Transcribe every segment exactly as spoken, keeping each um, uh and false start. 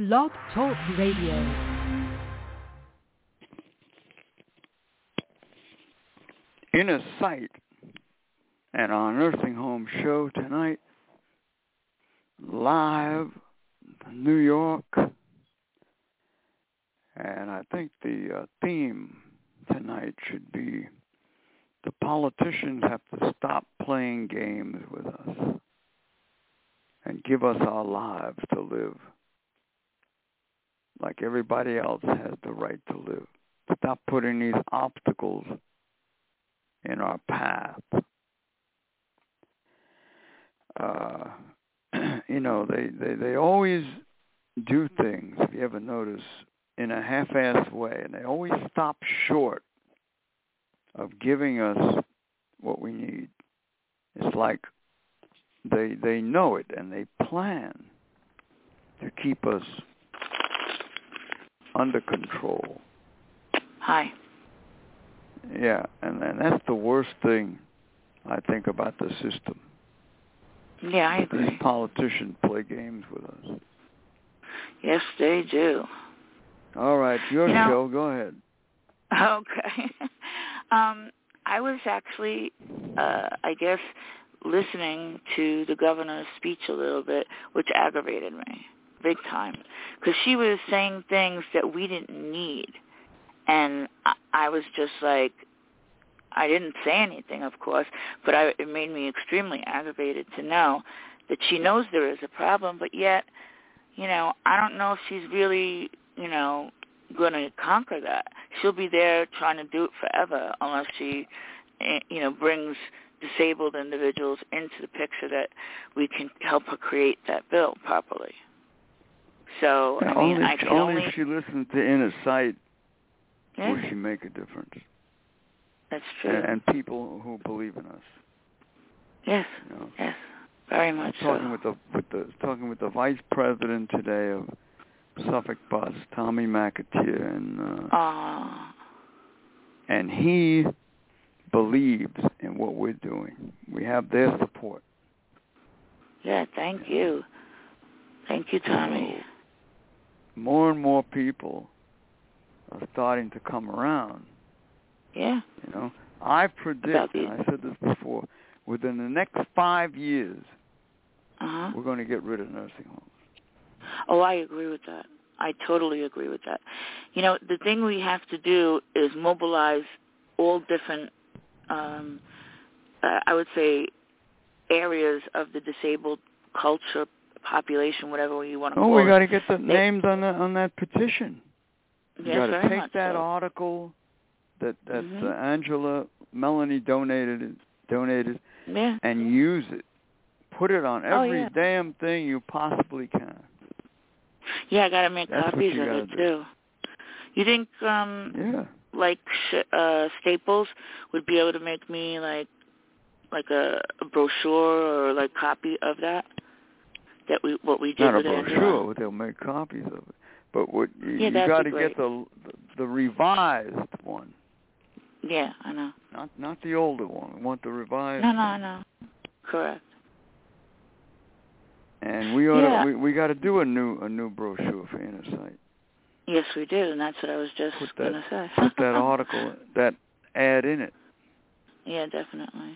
Blog Talk Radio. Inner Sight and our nursing home show tonight, live in New York. And I think the uh, theme tonight should be the politicians have to stop playing games with us and give us our lives to live like everybody else has the right to live. Stop putting these obstacles in our path. Uh, you know, they, they, they always do things, if you ever notice, in a half-assed way, and they always stop short of giving us what we need. It's like they they know it, and they plan to keep us under control. Hi. Yeah, and, and that's the worst thing, I think, about the system. Yeah, I agree. These politicians play games with us. Yes, they do. All right, your you know, show. Go ahead. Okay. um, I was actually, uh, I guess, listening to the governor's speech a little bit, which aggravated me big time, because she was saying things that we didn't need. And I, I was just like, I didn't say anything, of course, but I, it made me extremely aggravated to know that she knows there is a problem, but yet, you know, I don't know if she's really, you know, going to conquer that. She'll be there trying to do it forever unless she, you know, brings disabled individuals into the picture that we can help her create that bill properly. So, yeah, I mean, only, I can only only... if she listens to Inner Sight yeah. will she make a difference. That's true. And, and people who believe in us. Yes, you know. yes, very much I was talking so. with the with the talking with the vice president today of Suffolk Bus, Tommy McAteer, and uh, uh, and he believes in what we're doing. We have their support. Yeah, thank you. Thank you, Tommy. So more and more people are starting to come around. Yeah. You know, I predict, and I said this before, within the next five years, uh-huh. we're going to get rid of nursing homes. Oh, I agree with that. I totally agree with that. You know, the thing we have to do is mobilize all different, um, uh, I would say, areas of the disabled culture, population, whatever you want to oh, call it. Oh, we got to get the they, names on, the, on that petition. Yes, You got to very take much that so. article that that mm-hmm. uh, Angela Melanie donated donated yeah. and use it. Put it on every oh, yeah. damn thing you possibly can. Yeah, I got to make That's copies of it do. too. You think, um, yeah. like uh, Staples would be able to make me like like a, a brochure or like copy of that? That we what we did Not with a brochure, Angela? but they'll make copies of it. But what you, yeah, you got to great. get the, the the revised one. Yeah, I know. Not not the older one. We want the revised. No, no, one. I know. Correct. And we ought yeah. to, we we got to do a new a new brochure for Inner Sight. Yes, we do, and that's what I was just going to say. Put that article, that ad in it. Yeah, definitely.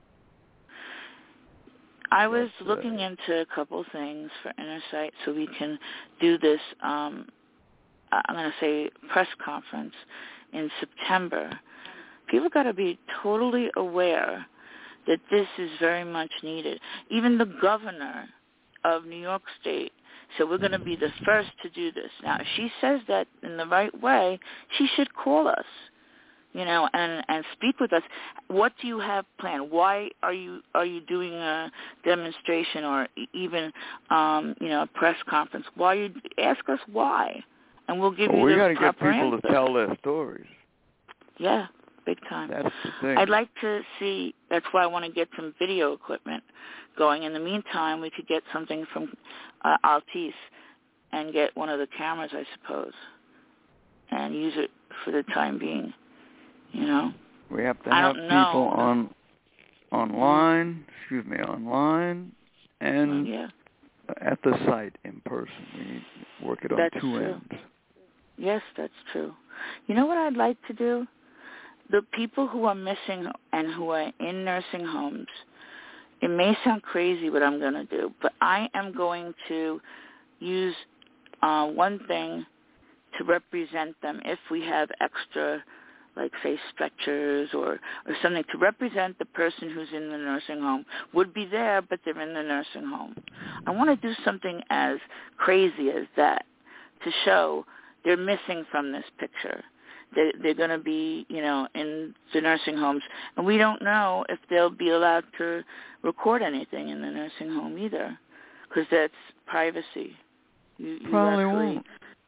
I was That's, looking uh, into a couple things for Inner Sight so we can do this, um, I'm going to say, press conference in September. People got to be totally aware that this is very much needed. Even the governor of New York State said we're going to be the first to do this. Now, if she says that in the right way, she should call us, you know, and, and speak with us. What do you have planned? Why are you are you doing a demonstration or even, um, you know, a press conference? Why you ask us why, and we'll give well, you we the gotta proper get people answer. to tell their stories. Yeah, big time. That's the thing. I'd like to see. That's why I want to get some video equipment going. In the meantime, we could get something from uh, Altice and get one of the cameras, I suppose, and use it for the time being. You know, we have to I have don't people know. on online. Excuse me, online and yeah. at the site in person. We need to work it on That's two true. ends. Yes, that's true. You know what I'd like to do? The people who are missing and who are in nursing homes, it may sound crazy what I'm going to do, but I am going to use uh, one thing to represent them if we have extra, like, say, stretchers or, or something to represent the person who's in the nursing home, would be there, but they're in the nursing home. I want to do something as crazy as that to show they're missing from this picture. They, they're going to be, you know, in the nursing homes, and we don't know if they'll be allowed to record anything in the nursing home either, because that's privacy. You, you Probably actually, won't.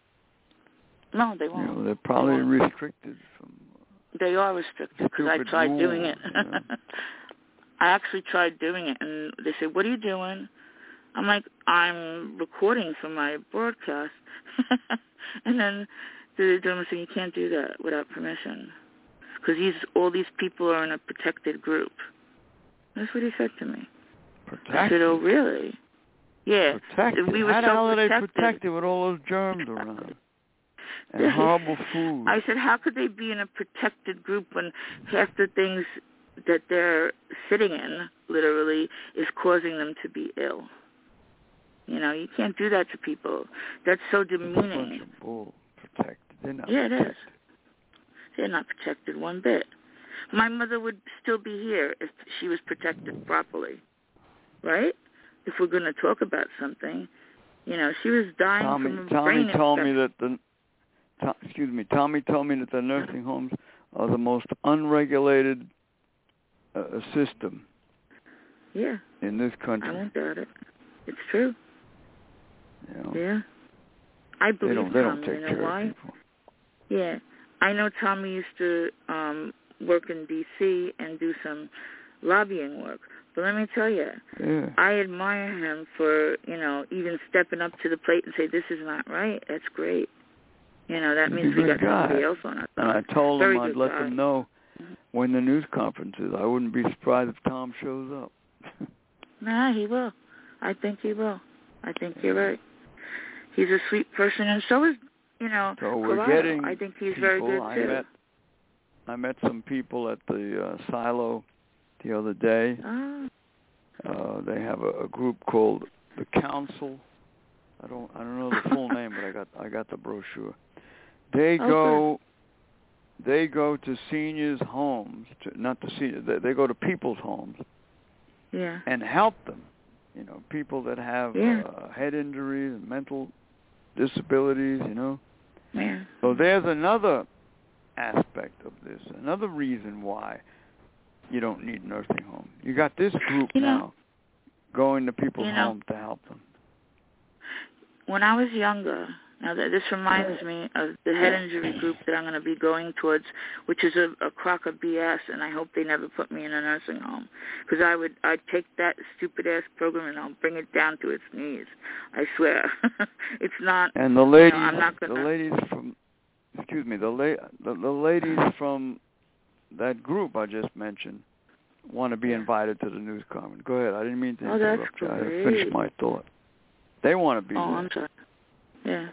No, they You won't. know, they're probably they won't. restricted from. They are restricted because I Stupid tried rules, doing it. you know. I actually tried doing it, and they said, "What are you doing?" I'm like, "I'm recording for my broadcast," and then the gentleman said, "You can't do that without permission because these all these people are in a protected group." That's what he said to me. Protected? I said, "Oh, really?" Yeah. Protected? We were How the so hell are they protected. protected with all those germs around? And horrible food. I said, how could they be in a protected group when half the things that they're sitting in, literally, is causing them to be ill? You know, you can't do that to people. That's so demeaning. It's a bunch of bull. Protected. They're not yeah, it protected. is. They're not protected one bit. My mother would still be here if she was protected properly, right? If we're going to talk about something. You know, she was dying Tommy, from a Tommy brain told infection. me that the To, excuse me, Tommy told me that the nursing homes are the most unregulated uh, system Yeah. in this country. I won't doubt it. It's true. You know, Yeah. I believe they don't, they Tommy. don't take You know care why? of people. Yeah. I know Tommy used to um, work in D C and do some lobbying work. But let me tell you, Yeah. I admire him for, you know, even stepping up to the plate and say, this is not right. That's great. You know, that He's means a we good got guy. somebody else on our And side. I told Very him I'd good let guy. them know Mm-hmm. when the news conference is. I wouldn't be surprised if Tom shows up. Nah, he will. I think he will. I think you're right. He's a sweet person, and so is, you know, So we're Corrado. getting I think he's people. very good, I too. met, I met some people at the uh, silo the other day. Oh. Uh, they have a, a group called the Council. I don't I don't know the full name, but I got I got the brochure. They Oh, go they go to seniors' homes, to, not to seniors. They, they go to people's homes. Yeah. And help them. You know, people that have Yeah. uh, head injuries and mental disabilities. You know. Yeah. So there's another aspect of this, another reason why you don't need nursing home. You got this group you know, now going to people's you know, homes to help them. When I was younger, now that this reminds me of the head injury group that I'm going to be going towards, which is a, a crock of B S, and I hope they never put me in a nursing home, because I would I'd take that stupid ass program and I'll bring it down to its knees. I swear, it's not. And the ladies, you know, I'm not gonna, the ladies from, excuse me, the, la- the the ladies from that group I just mentioned want to be invited to the news conference. Go ahead. I didn't mean to oh, that's interrupt you. I great. finished my thought. They want to be Oh, there. I'm sorry. Yeah.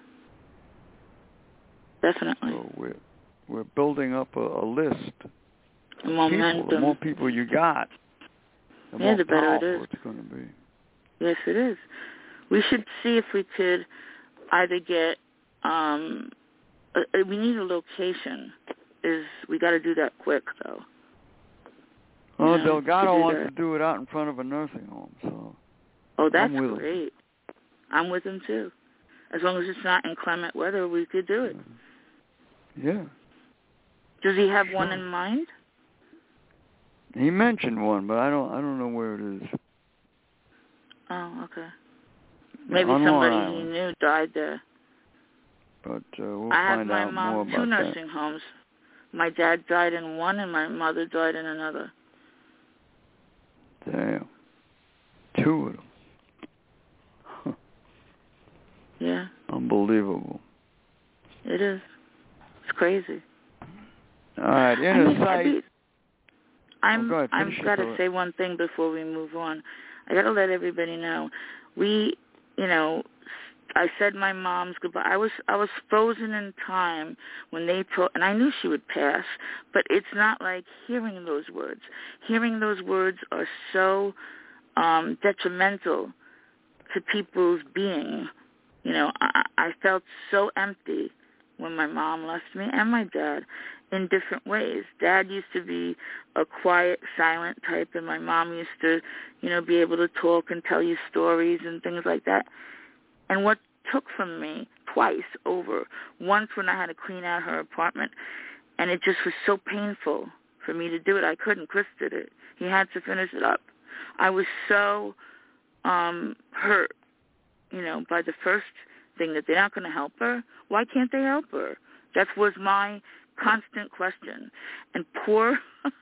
Definitely. So we're we're building up a, a list of Momentum. people. The more people you got, the Yeah, more the better it powerful is. it's going to be. Yes, it is. We should see if we could either get. Um, uh, we need a location. Is we got to do that quick though. Well, You know, Delgado to wants that. to do it out in front of a nursing home, so. Oh, that's I'm with him. great. I'm with him too. As long as it's not inclement weather, we could do it. Yeah. Does he have Sure. one in mind? He mentioned one, but I don't. I don't know where it is. Oh, okay. Maybe On Long somebody he Island. knew died there. But uh, we'll I have find my out mom more two about nursing that. homes. My dad died in one, and my mother died in another. Damn. Two of them. Huh. Yeah. Unbelievable. It is. It's crazy. All right, in I a mean, sight. be, I'm. Oh, go ahead, I've finish got your to thought. say one thing before we move on. I got to let everybody know we you know, I said my mom's goodbye. I was I was frozen in time when they told, and I knew she would pass, but it's not like hearing those words. Hearing those words are so um, detrimental to people's being. You know, I, I felt so empty when my mom left me, and my dad, in different ways. Dad used to be a quiet, silent type, and my mom used to, you know, be able to talk and tell you stories and things like that. And what took from me twice over, once when I had to clean out her apartment, and it just was so painful for me to do it. I couldn't. Chris did it. He had to finish it up. I was so um, hurt, you know, by the first thing that they're not going to help her. Why can't they help her? That was my constant question. And poor,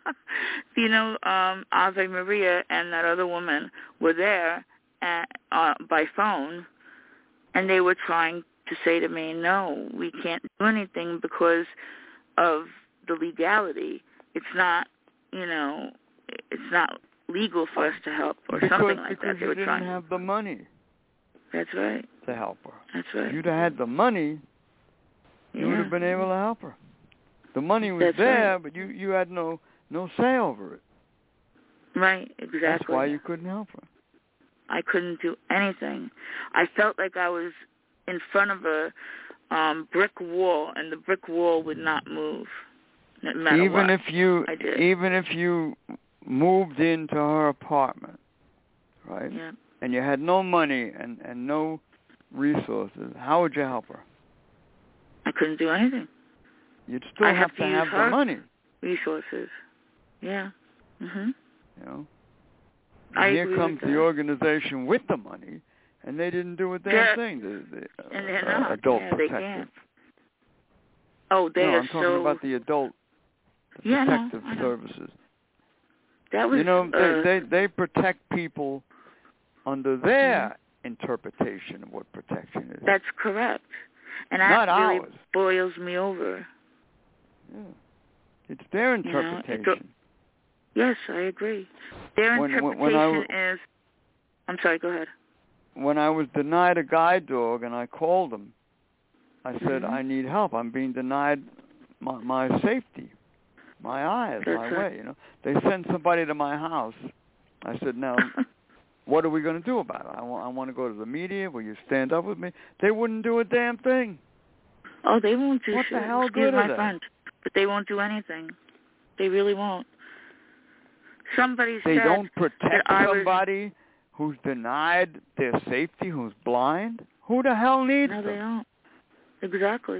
you know, um, Ave Maria and that other woman were there at, uh, by phone, and they were trying to say to me, no, we can't do anything because of the legality. It's not, you know, it's not legal for us to help or because, something like because that. They you were didn't trying. have the money. That's right. To help her. That's right. If you'd have had the money, you yeah. would have been able to help her. The money was That's there, right. but you, you had no no say over it. Right, exactly. That's why you couldn't help her. I couldn't do anything. I felt like I was in front of a um, brick wall, and the brick wall would not move, no matter even what if you, I did. Even if you moved into her apartment, right? Yeah. And you had no money and, and no resources, how would you help her? I couldn't do anything. You'd still I have, have to to have use the her money. Resources. Yeah. Mhm. You know. I Here agree comes with the that. organization with the money, and they didn't do a damn Yeah. thing. The, the uh, And they're uh, not. adult yeah, protective. They can't. Oh, they no, are I'm talking so. about the adult the yeah, protective no, I know. services. That was. You know, uh, they, they they protect people under their mm-hmm. interpretation of what protection is. That's correct, and Not that really ours. boils me over. Yeah. It's their interpretation. You know, yes, I agree. Their when, interpretation when, when I, is. I'm sorry. Go ahead. When I was denied a guide dog, and I called them, I said, mm-hmm. I need help. I'm being denied my, my safety, my eyes, That's my right. way. You know, they sent somebody to my house. I said, now, what are we going to do about it? I want, I want to go to the media. Will you stand up with me? They wouldn't do a damn thing. Oh, they won't do what shit. the hell Excuse good my are they? friend, but they won't do anything. They really won't. Somebody they said don't protect that somebody was, who's denied their safety, who's blind. Who the hell needs no, them? they don't. Exactly.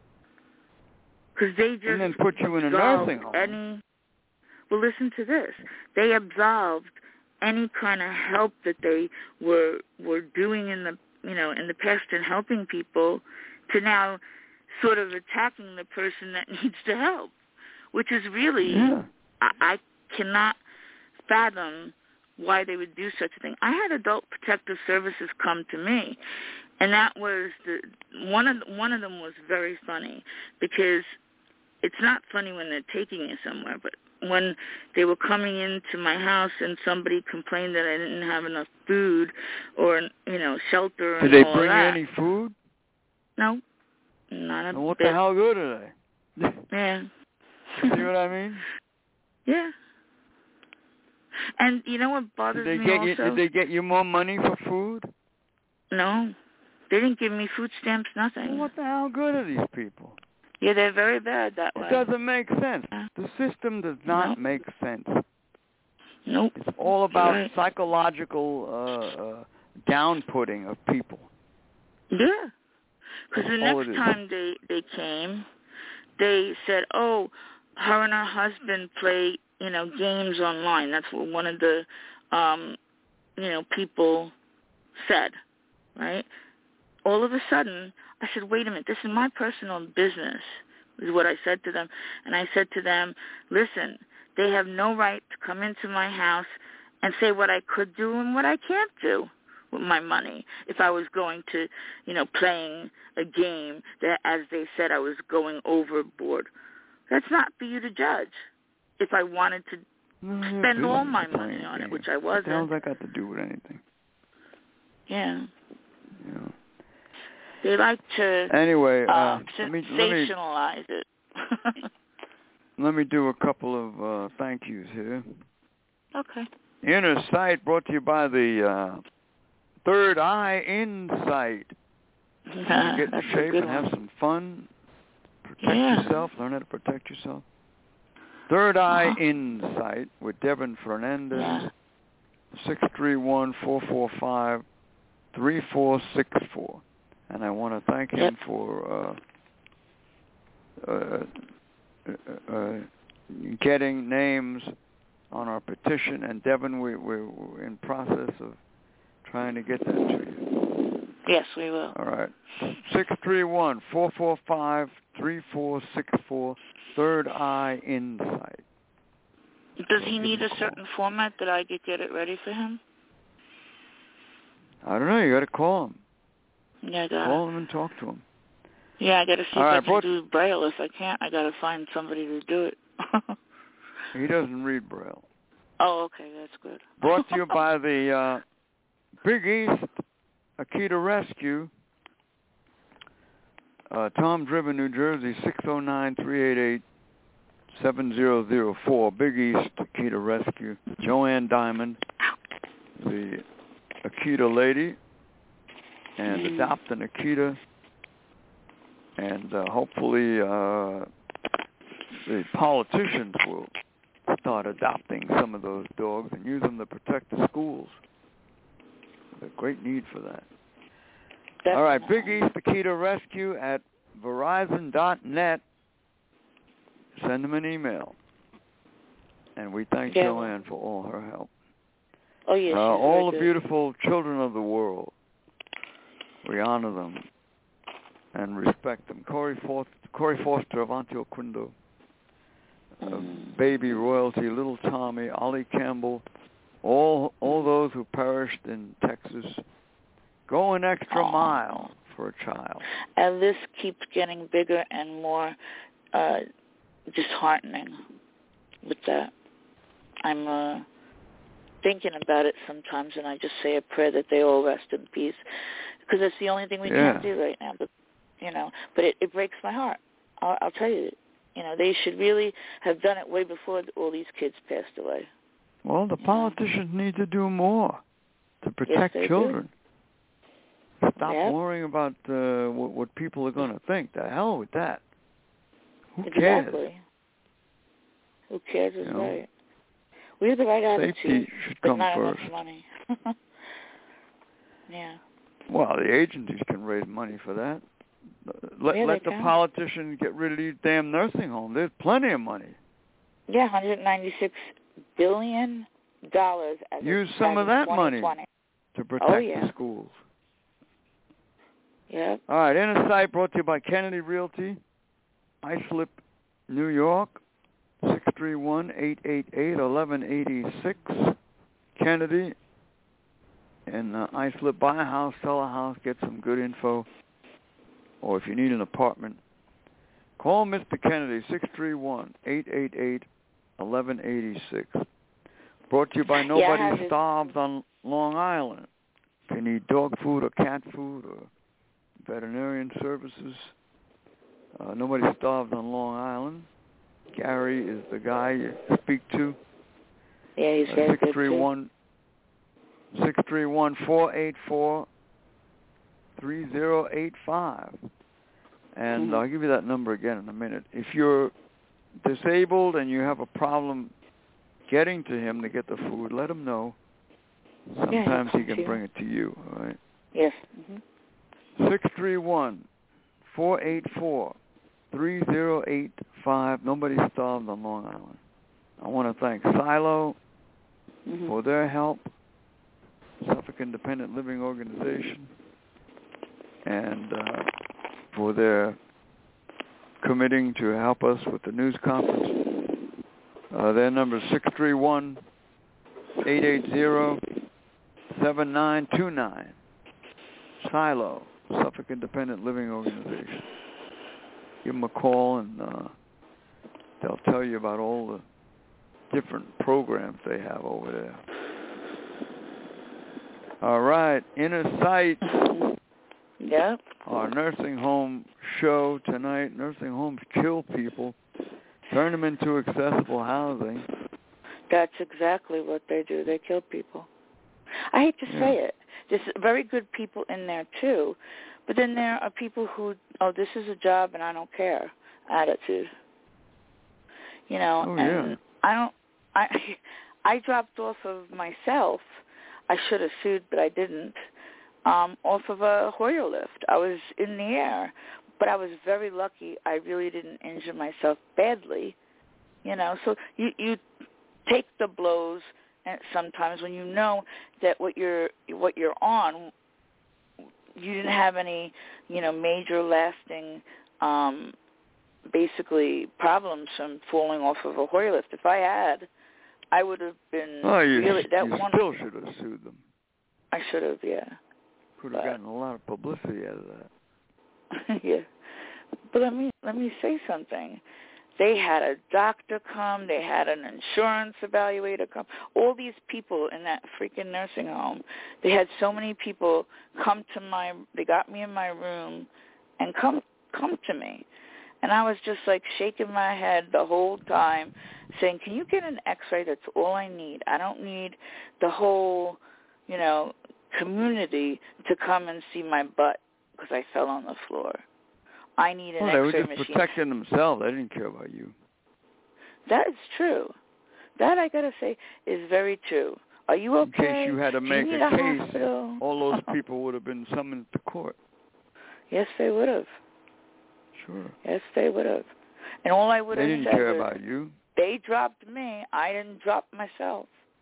Because they just and then put you in a absolved nursing home. Any, well, listen to this. They absolved any kind of help that they were were doing in the you know in the past in helping people, to now sort of attacking the person that needs the help, which is really yeah. I, I cannot fathom why they would do such a thing. I had Adult Protective Services come to me, and that was the one of one of them was very funny, because it's not funny when they're taking you somewhere, but when they were coming into my house and somebody complained that I didn't have enough food or you know shelter. Did and they all bring of you that. any food? No, not a and what bit. the hell good are they? Yeah. See what I mean? Yeah. And you know what bothers did they me get also? You, did they get you more money for food? No. They didn't give me food stamps, nothing. Well, what the hell good are these people? Yeah, they're very bad that it way. It doesn't make sense. Yeah. The system does not nope. make sense. Nope. It's all about right. psychological uh, uh, down-putting of people. Yeah. Because the all next time they, they came, they said, oh, her and her husband play, you know, games online. That's what one of the, um, you know, people said, right? All of a sudden, I said, wait a minute, this is my personal business, is what I said to them. And I said to them, listen, they have no right to come into my house and say what I could do and what I can't do with my money if I was going to, you know, playing a game that, as they said, I was going overboard. That's not for you to judge. If I wanted to no, spend all my money on it, which I wasn't. What the hell's that got to do with anything? Yeah. You know. They like to anyway, uh, um, let me, sensationalize let me, it. Let me do a couple of uh, thank yous here. Okay. Inner Sight brought to you by the uh, Third Eye Insight. You can get in shape and have some fun. Protect yeah. yourself. Learn how to protect yourself. Third Eye uh-huh. Insight with Devin Fernandez. Yeah. six three one, four four five, three four six four. And I want to thank him yep. for uh, uh, uh, uh, getting names on our petition. And Devin, we, we're in process of trying to get that to you. Yes, we will. All right. six three one, four four five, three four six four, Third Eye Insight. Does he need a certain format that I could get it ready for him? I don't know. You got to call him. Yeah, I got Call him and talk to him. Yeah, I got to see All if right, I can brought... do Braille. If I can't, I got to find somebody to do it. He doesn't read Braille. Oh, okay, that's good. Brought to you by the uh, Big East Akita Rescue, uh, Tom's River, New Jersey, six oh nine, three eight eight, seven zero zero four. Big East Akita Rescue. Joanne Diamond, the Akita lady, and mm. adopt an Akita, and uh, hopefully uh, the politicians will start adopting some of those dogs and use them to protect the schools. There's a great need for that. Definitely. All right, Big East Akita Rescue at Verizon dot net. Send them an email. And we thank yeah. Joanne for all her help. Oh, yes. Uh, all the good. beautiful children of the world, we honor them and respect them. Corey Foster, Corey Foster of Antioch Quindo, uh, mm. Baby Royalty, Little Tommy, Ollie Campbell, all all those who perished in Texas. Go an extra oh. mile for a child. And this keeps getting bigger and more uh, disheartening with that. I'm uh, thinking about it sometimes, and I just say a prayer that they all rest in peace, because it's the only thing we yeah. can do right now. But you know, but it, it breaks my heart. I'll, I'll tell you, you know, they should really have done it way before all these kids passed away. Well, the you politicians know? need to do more to protect yes, children. Do. Stop yep. worrying about uh, what, what people are going to think. The hell with that. Who exactly. cares? Who cares is you know? right. We have the right attitude, Safety should but come not first. enough money. yeah. Well, the agencies can raise money for that. Let, yeah, let the can. politicians get rid of these damn nursing homes. There's plenty of money. Yeah, one hundred ninety-six billion dollars. As Use of, some as of that money twenty twenty to protect oh, yeah. the schools. Yep. All right, Inner Sight brought to you by Kennedy Realty, Islip, New York, six three one, eight eight eight, one one eight six. Kennedy in uh, Islip. Buy a house, sell a house, get some good info. Or if you need an apartment, call Mister Kennedy, six three one, eight eight eight, one one eight six. Brought to you by Nobody yeah, Starves on Long Island. If you need dog food or cat food or veterinarian services, uh, Nobody Starves on Long Island. Gary is the guy you speak to. Yeah, he's uh, very six three one, six three one, four eight four, three zero eight five. And mm-hmm. I'll give you that number again in a minute. If you're disabled and you have a problem getting to him to get the food, let him know. Sometimes yeah, he can bring it to you, all right? Yes. Mm-hmm. six three one, four eight four, three zero eight five. Nobody Starved on Long Island. I want to thank Silo mm-hmm. for their help, Suffolk Independent Living Organization, and uh, for their committing to help us with the news conference. Uh, their number is six three one, eight eight zero, seven nine two nine. Silo, Suffolk Independent Living Organization. Give them a call, and uh, they'll tell you about all the different programs they have over there. All right, Inner Sight Yep. Our nursing home show tonight, nursing homes kill people, turn them into accessible housing. That's exactly what they do. They kill people. I hate to Yeah. say it. There's very good people in there, too. But then there are people who, oh, this is a job and I don't care attitude. You know, Oh, and yeah. I don't, I, I dropped off of myself. I should have sued, but I didn't, um, off of a Hoyer lift. I was in the air, but I was very lucky. I really didn't injure myself badly, you know. So you, you take the blows and sometimes when you know that what you're, what you're on, you didn't have any, you know, major lasting, um, basically problems from falling off of a Hoyer lift. If I had, I would have been Oh, you, really that you one. still should have sued them. I should have, yeah. Could have But, gotten a lot of publicity out of that. yeah. But let me let me say something. They had a doctor come. They had an insurance evaluator come. All these people in that freaking nursing home. They had so many people come to my. They got me in my room, and come come to me, and I was just like shaking my head the whole time, saying, "Can you get an X-ray? That's all I need. I don't need the whole, you know, community to come and see my butt because I fell on the floor. I need an well, they were X-ray just machine." protecting themselves. They didn't care about you. That is true. That, I got to say, is very true. Are you okay? In case you had to Do make you need a a case, hospital? all those people would have been summoned to court. Yes, they would have. Sure. Yes, they would have. And all I would They have didn't said care is, about you. they dropped me. I didn't drop myself.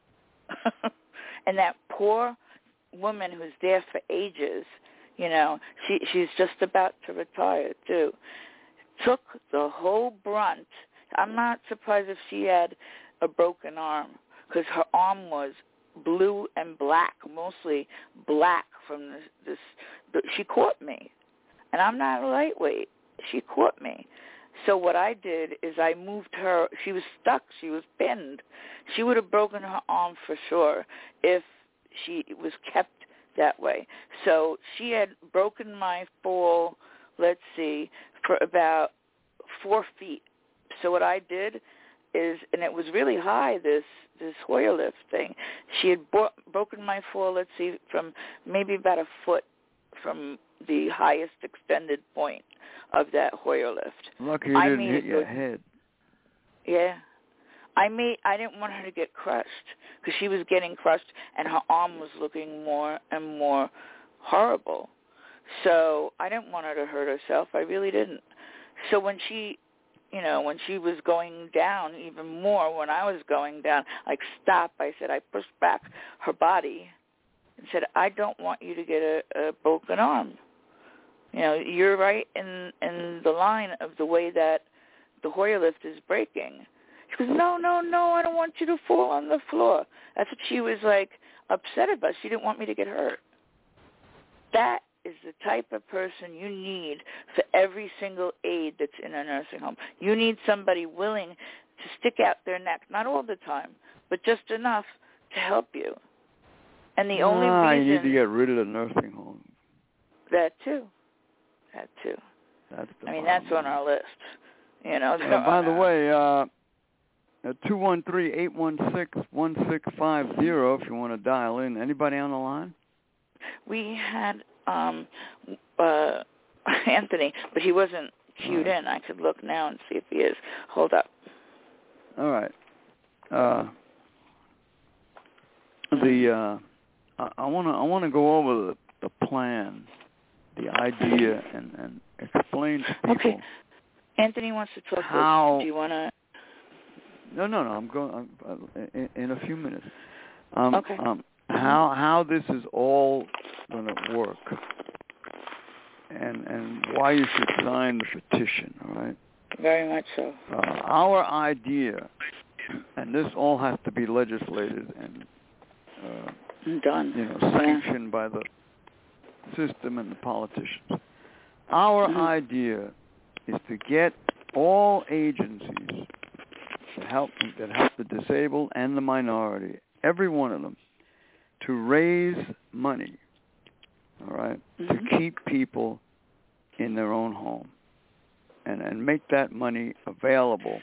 And that poor woman who's there for ages, you know, she she's just about to retire, too, took the whole brunt. I'm not surprised if she had a broken arm because her arm was blue and black, mostly black from this, this, the, she caught me. And I'm not a lightweight. She caught me. So what I did is I moved her. She was stuck. She was pinned. She would have broken her arm for sure if she was kept that way. So she had broken my fall, let's see, for about four feet. So what I did is, and it was really high, this this Hoyer lift thing. She had bro- broken my fall, let's see, from maybe about a foot from the highest extended point of that Hoyer lift. Lucky you I didn't made hit it your good. head. Yeah. I made. I didn't want her to get crushed because she was getting crushed and her arm was looking more and more horrible. So I didn't want her to hurt herself. I really didn't. So when she, you know, when she was going down even more, when I was going down, like stop, I said, I pushed back her body and said, I don't want you to get a, a broken arm. You know, you're right in in the line of the way that the Hoyer lift is breaking. She goes, no, no, no, I don't want you to fall on the floor. That's what she was, like, upset about. She didn't want me to get hurt. That is the type of person you need for every single aide that's in a nursing home. You need somebody willing to stick out their neck, not all the time, but just enough to help you. And the only ah, reason... you need to get rid of the nursing home. That, too. That, too. That's the I mean, that's on our list. You know. Uh, by the way, uh, two one three, eight one six, one six five zero if you want to dial in. Anybody on the line? We had um, uh, Anthony, but he wasn't queued right. in. I could look now and see if he is. Hold up. All right. Uh, the uh, I want to I want to go over the, the plan, the idea, and, and explain to people. Okay. Anthony wants to talk how, to us. Do you want to? No, no, no. I'm going I'm, in, in a few minutes. Um, okay. Um, how how this is all going to work, and and why you should sign the petition. All right. Very much so. Uh, our idea, and this all has to be legislated and uh, done. You know, sanctioned yeah. by the system and the politicians. Our mm-hmm. idea is to get all agencies that help that help the disabled and the minority, every one of them, to raise money all right, mm-hmm. to keep people in their own home and, and make that money available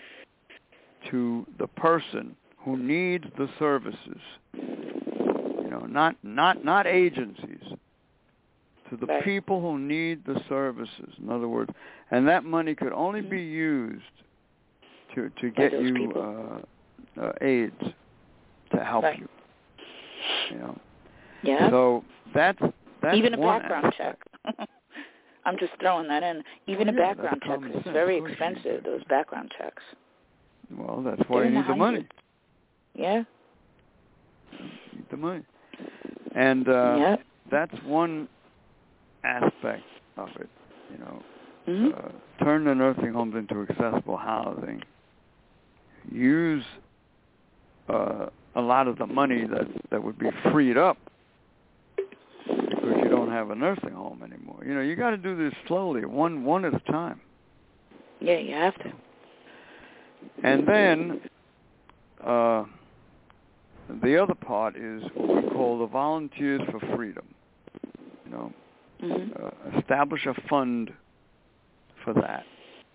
to the person who needs the services. You know, not not not agencies. To the right. people who need the services. In other words, and that money could only mm-hmm. be used to to get you uh, uh, aids to help right. you. You know. Yeah. So that's that's even a one background aspect. check. I'm just throwing that in. Even oh, a yeah, background check is sense. very expensive. Those background checks. Well, that's why you need the money. Yeah. You need the money, and uh, yeah. that's one aspect of it. You know, mm-hmm. uh, turn the nursing homes into accessible housing. Use uh, a lot of the money that, that would be freed up because you don't have a nursing home anymore. You know, you got to do this slowly, one one at a time. Yeah, you have to. And then uh, the other part is what we call the Volunteers for Freedom. You know, mm-hmm. uh, establish a fund for that.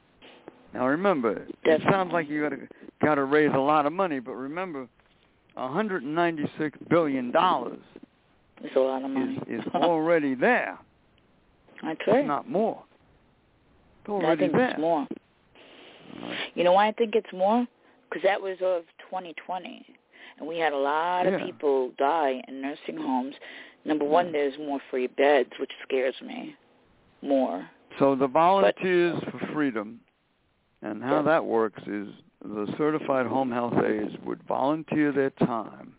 Now remember, Definitely. It sounds like you got to got to raise a lot of money, but remember, one hundred ninety-six billion dollars It's a lot of money. is, is already there. That's right. It's not more. It's already I think there. it's more. Right. You know why I think it's more? Because that was of twenty twenty, and we had a lot yeah. of people die in nursing homes. Number one, yeah. there's more free beds, which scares me more. So the Volunteers but, for Freedom, and how yeah. that works is the certified home health aides would volunteer their time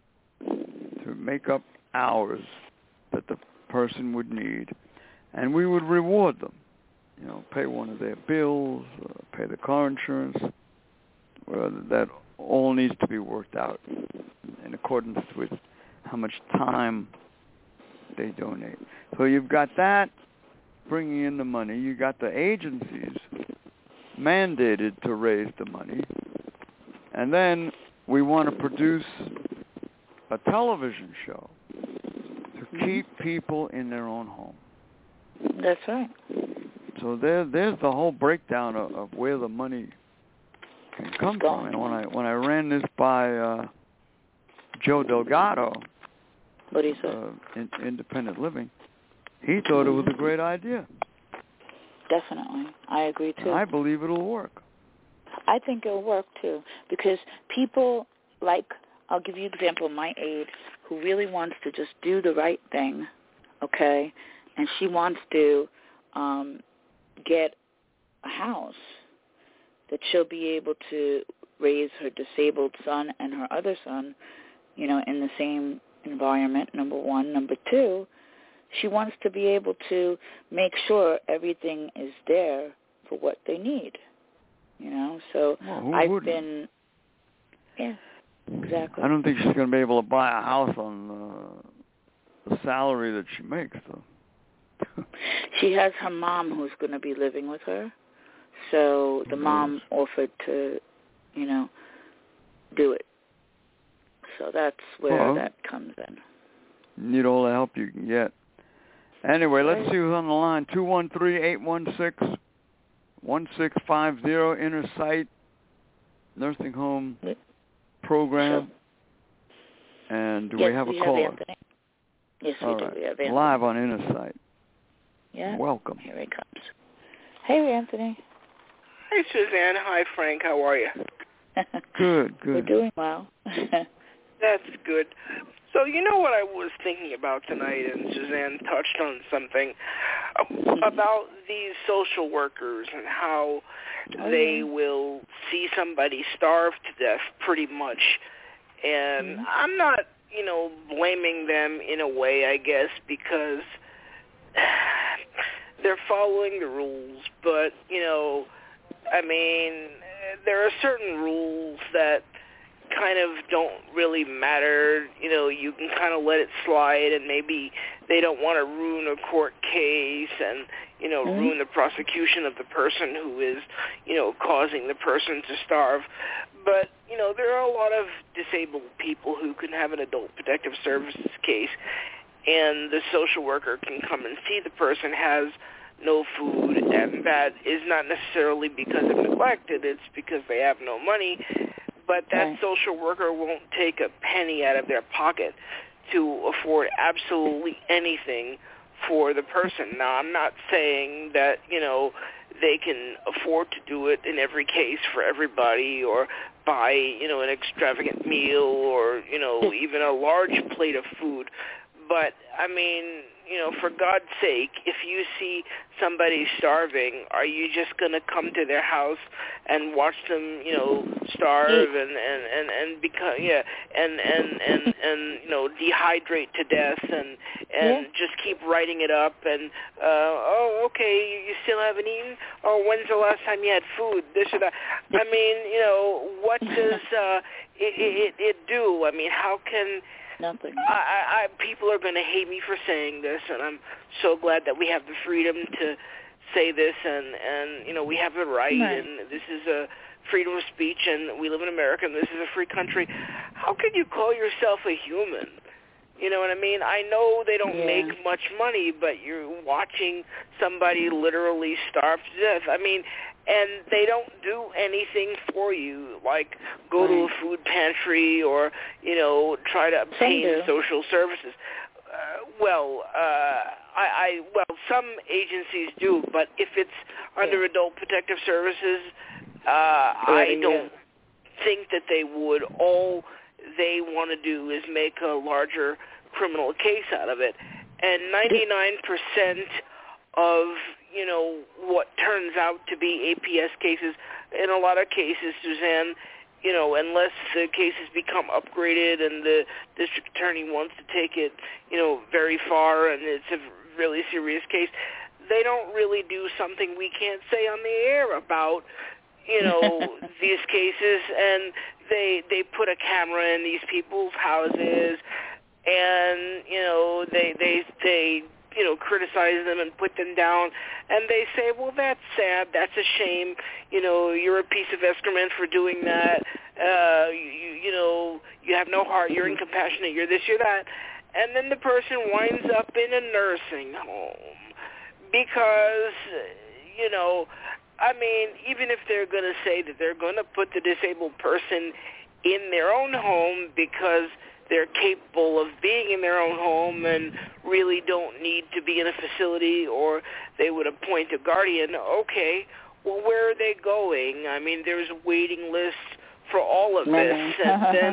to make up hours that the person would need, and we would reward them. You know, pay one of their bills, uh, pay the car insurance. Uh, that all needs to be worked out in accordance with how much time they donate. So you've got that bringing in the money. You got the agencies mandated to raise the money. And then we want to produce a television show to keep people in their own home. That's right. So there, there's the whole breakdown of, of where the money can come from. And when I when I ran this by uh, Joe Delgado, what he said, uh, in, Independent Living, he thought it was a great idea. Definitely, I agree too. And I believe it'll work. I think it'll work too, because people like, I'll give you an example of my aide who really wants to just do the right thing, okay, and she wants to um, get a house that she'll be able to raise her disabled son and her other son, you know, in the same environment, number one. Number two, she wants to be able to make sure everything is there for what they need, you know. So well, I've wouldn't? been, yeah, exactly. I don't think she's going to be able to buy a house on uh, the salary that she makes, though. She has her mom who's going to be living with her. So the mom offered to, you know, do it. So that's where well, that comes in. You need all the help you can get. Anyway, right. Let's see who's on the line. two one three, eight one six, one six five zero, Inner Sight Nursing Home yeah. Program. Sure. And do yes, we have a we caller? Have Anthony. Yes, we all do. Right. We have Anthony. Live on Inner Sight. Yeah. Welcome. Here he comes. Hey, Anthony. Hi, Suzanne. Hi, Frank. How are you? Good, good. We're doing well. That's good. So you know what I was thinking about tonight, and Suzanne touched on something about these social workers and how oh, they yeah. will see somebody starve to death pretty much. And mm-hmm. I'm not, you know, blaming them in a way, I guess, because they're following the rules. But, you know, I mean, there are certain rules that kind of don't really matter. You know, you can kind of let it slide, and maybe they don't want to ruin a court case and, you know, mm-hmm. ruin the prosecution of the person who is, you know, causing the person to starve. But, you know, there are a lot of disabled people who can have an adult protective services case, and the social worker can come and see the person has no food, and that is not necessarily because of neglect, it's because they have no money, but that right. social worker won't take a penny out of their pocket to afford absolutely anything for the person. Now, I'm not saying that, you know, they can afford to do it in every case for everybody, or buy, you know, an extravagant meal, or, you know, even a large plate of food. But, I mean, you know, for God's sake, if you see somebody starving, are you just going to come to their house and watch them, you know, starve and, and, and, and become, yeah, and, and, and, and, you know, dehydrate to death and, and yeah. just keep writing it up and, uh, oh, okay, you still haven't eaten? Oh, when's the last time you had food? This or that. I mean, you know, what does uh, it, it, it do? I mean, how can... Nothing. I, I, people are going to hate me for saying this, and I'm so glad that we have the freedom to say this, and, and you know, we have the right, right, and this is a freedom of speech, and we live in America, and this is a free country. How can you call yourself a human? You know what I mean? I know they don't yeah. make much money, but you're watching somebody literally starve to death. I mean, and they don't do anything for you, like go right. to a food pantry or, you know, try to obtain social services. Uh, well, uh, I, I well, some agencies do, but if it's under yeah. Adult Protective Services, uh, I don't think that they would. All they want to do is make a larger criminal case out of it. And ninety-nine percent of, you know, what turns out to be A P S cases, in a lot of cases, Suzanne, you know, unless the cases become upgraded and the district attorney wants to take it, you know, very far and it's a really serious case, they don't really do something we can't say on the air about, you know, these cases, and they they put a camera in these people's houses, and, you know, they they they you know, criticize them and put them down, and they say, well, that's sad, that's a shame, you know, you're a piece of excrement for doing that, uh, you, you know, you have no heart, you're incompassionate, you're this, you're that, and then the person winds up in a nursing home because, you know, I mean, even if they're going to say that they're going to put the disabled person in their own home because they're capable of being in their own home and really don't need to be in a facility, or they would appoint a guardian, okay, well, where are they going? I mean, there's a waiting list for all of this. And then,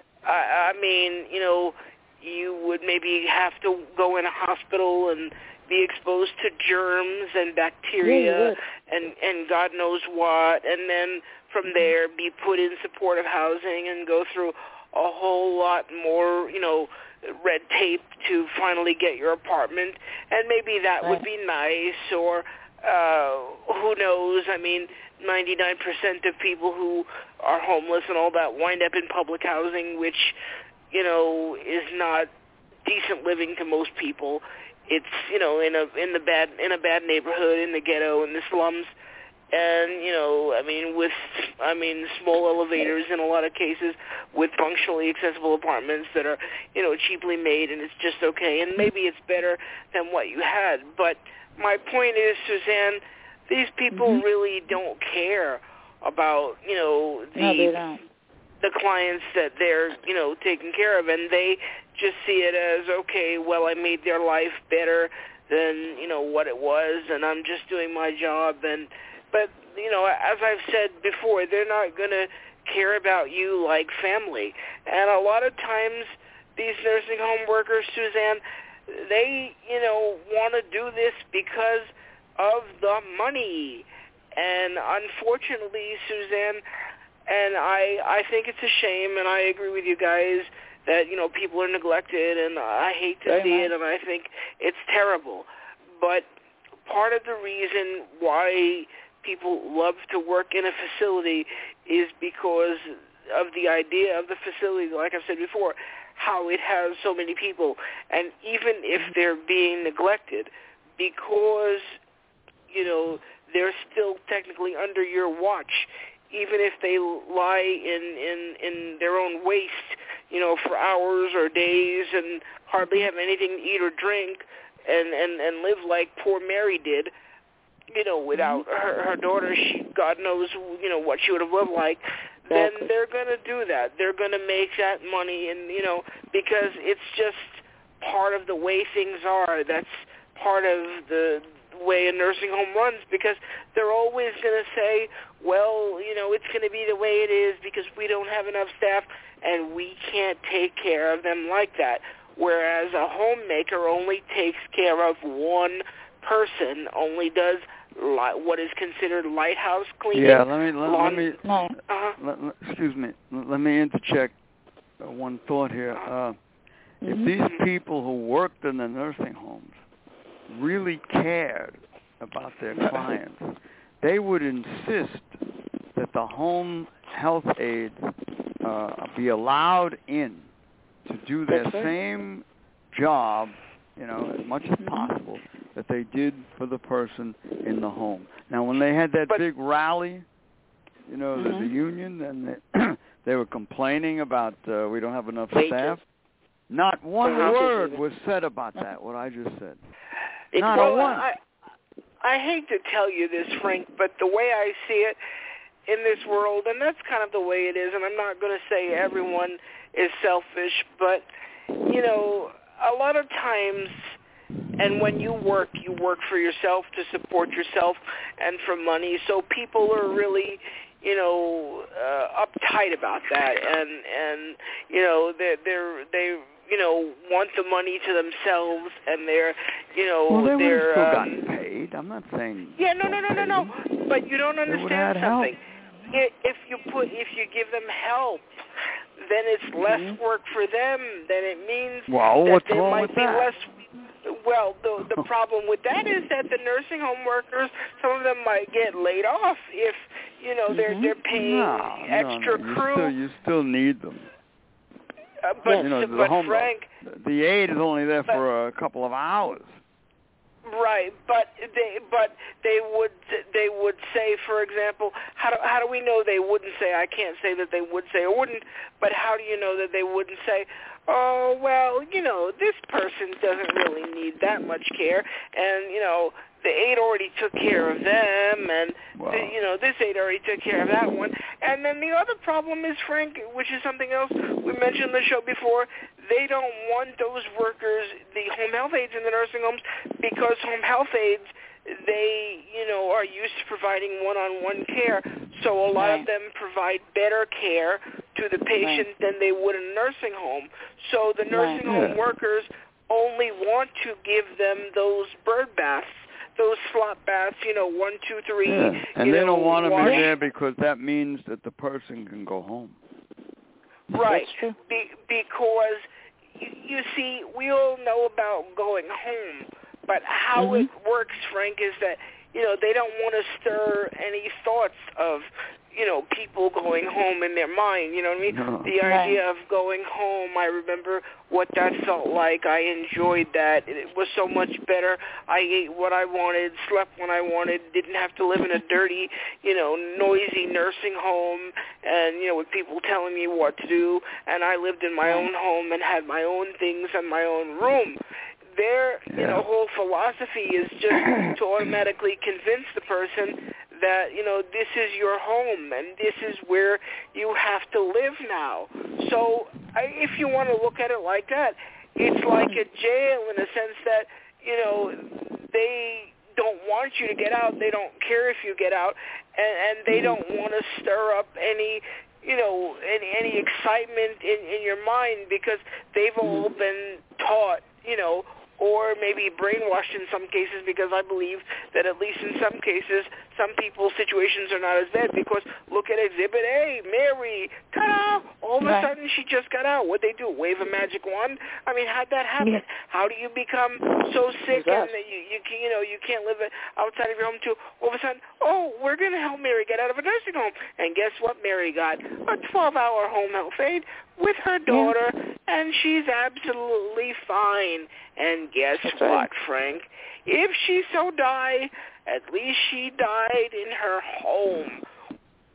I, I mean, you know, you would maybe have to go in a hospital and be exposed to germs and bacteria yeah, and, and God knows what, and then from there be put in supportive housing and go through a whole lot more, you know, red tape to finally get your apartment, and maybe that right. would be nice, or uh, who knows, I mean, ninety-nine percent of people who are homeless and all that wind up in public housing, which, you know, is not decent living to most people. It's, you know, in a in the bad in a bad neighborhood, in the ghetto, in the slums. And, you know, I mean, with, I mean, small elevators in a lot of cases, with functionally accessible apartments that are, you know, cheaply made, and it's just okay. And maybe it's better than what you had. But my point is, Suzanne, these people mm-hmm. really don't care about, you know, the no, they don't. the clients that they're, you know, taking care of, and they just see it as, okay, well, I made their life better than, you know, what it was, and I'm just doing my job. And But, you know, as I've said before, they're not going to care about you like family. And a lot of times these nursing home workers, Suzanne, they, you know, want to do this because of the money. And unfortunately, Suzanne, and I, I think it's a shame, and I agree with you guys, that, you know, people are neglected, and I hate to Very see much. it, and I think it's terrible. But part of the reason why people love to work in a facility is because of the idea of the facility, like I've said before, how it has so many people. And even if they're being neglected, because, you know, they're still technically under your watch, even if they lie in, in, in their own waste, you know, for hours or days and hardly have anything to eat or drink, and, and, and live like poor Mary did, you know, without her, her daughter, she, God knows, you know, what she would have lived like, then Exactly. they're going to do that. They're going to make that money, and, you know, because it's just part of the way things are. That's part of the way a nursing home runs, because they're always going to say, well, you know, it's going to be the way it is because we don't have enough staff and we can't take care of them like that. Whereas a homemaker only takes care of one person, only does li- what is considered lighthouse cleaning. Yeah, let me let, lawn- let me No. uh-huh. let, let, excuse me. Let me interject uh, one thought here. Uh, Mm-hmm. If these people who worked in the nursing homes really cared about their clients, they would insist that the home health aides uh, be allowed in to do their That's right. same job, you know, as much as Mhm. possible that they did for the person in the home. Now, when they had that But- big rally, you know, the, the Mhm. union, and they, they were complaining about uh, we don't have enough Wages. staff. Not one Uh-huh. word was said about that, what I just said. Not well, a one. I, I hate to tell you this, Frank, but the way I see it in this world, and that's kind of the way it is, and I'm not going to say everyone is selfish, but, you know, a lot of times, and when you work, you work for yourself to support yourself and for money, so people are really, you know, uh, uptight about that, and, and you know, they're, they're, they you know, want the money to themselves, and they're, you know, Well, they would have they're... still um, gotten paid. I'm not saying... Yeah, no, no, no, no, no. But you don't They would understand have had help. something. I- If you put, if you give them help, then it's less Mhm. work for them. Then it means Well, that what's there wrong might with be that? less. Well, the the problem with that is that the nursing home workers, some of them might get laid off if you know they're Mhm. they're paying No, extra no, no. You crew. still, you still need them. Uh, but You know, the but home Frank, the aide is only there but- for a couple of hours. right? But they but they would they would say, for example, how do how do we know they wouldn't say? I can't say that they would say or wouldn't, but how do you know that they wouldn't say? Oh, well, you know, this person doesn't really need that much care, and, you know, the aide already took care of them, and, Wow. the, you know, this aide already took care of that one. And then the other problem is, Frank, which is something else we mentioned in the show before, they don't want those workers, the home health aides in the nursing homes, because home health aides, they, you know, are used to providing one-on-one care, so a lot Right. of them provide better care to the patient Right. than they would in a nursing home. So the nursing Right. home Yeah. workers only want to give them those bird baths, those slop baths, you know, one, two, three. Yeah. And you they know, don't want them wash. in there because that means that the person can go home. Right. That's true. Be, because, you, you see, we all know about going home, but how Mhm. it works, Frank, is that, you know, they don't want to stir any thoughts of, you know, people going home in their mind, you know what I mean? No. The idea of going home, I remember what that felt like. I enjoyed that. It was so much better. I ate what I wanted, slept when I wanted, didn't have to live in a dirty, you know, noisy nursing home and, you know, with people telling me what to do. And I lived in my own home and had my own things and my own room. Their, you Yeah. know, whole philosophy is just to automatically convince the person that, you know, this is your home and this is where you have to live now. So I, if you want to look at it like that, it's like a jail in the sense that, you know, they don't want you to get out. They don't care if you get out, and, and they don't want to stir up any, you know, any, any excitement in, in your mind because they've all been taught, you know, or maybe brainwashed in some cases, because I believe that at least in some cases, some people's situations are not as bad, because look at Exhibit A, Mary, ta-da, all of a Right. sudden she just got out. What'd they do, wave a magic wand? I mean, how'd that happen? Yeah. How do you become so sick and Exactly. that you, you, can, you know, you can't live outside of your home too? All of a sudden, oh, we're going to help Mary get out of a nursing home. And guess what Mary got? A twelve-hour home health aide with her daughter, and she's absolutely fine. And guess That's what, right. Frank? If she so died, at least she died in her home.